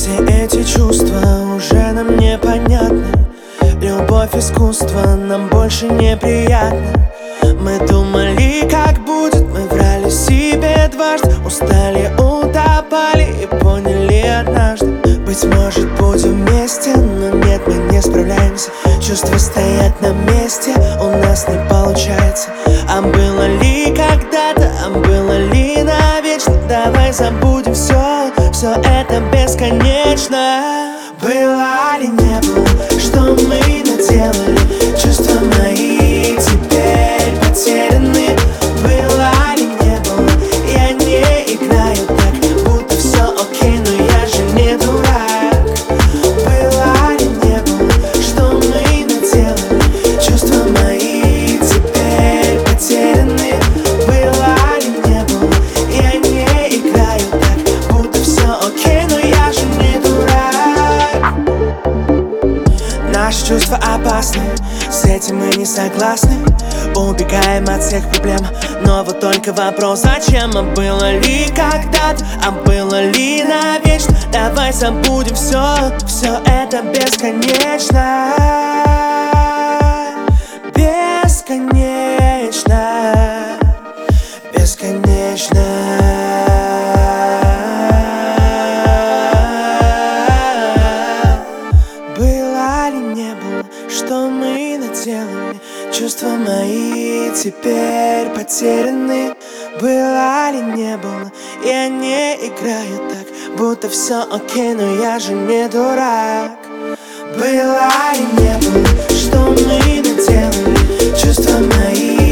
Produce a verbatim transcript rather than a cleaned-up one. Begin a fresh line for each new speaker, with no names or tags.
Все эти чувства уже нам непонятны. Любовь, искусство нам больше неприятно. Мы думали, как будет, мы врали себе дважды. Устали, утопали и поняли однажды: быть может, будем вместе, но нет, мы не справляемся. Чувства стоят на месте, у нас не получается. А было ли когда-то, а было ли навечно? Давай забудем все, все это бесконечно. Было ли, не было, что мы наделали? Чувства мои теперь потеряны. Было ли, не было, я не играю так, будто все окей, но я же не дурак. Было ли, не было, что мы наделали? Чувства мои теперь потеряны. Было ли, не было, я не играю так, будто все окей, но я же не дурак. Наши чувства опасны, с этим мы не согласны. Убегаем от всех проблем, но вот только вопрос: зачем? А было ли когда-то, а было ли навечно? Давай забудем все, все это бесконечно. Бесконечно, бесконечно. Было ли, не было, что мы наделали? Чувства мои теперь потеряны. Было ли, не было, я не играю так, будто все окей, но я же не дурак. Было ли, не было, что мы наделали? Чувства мои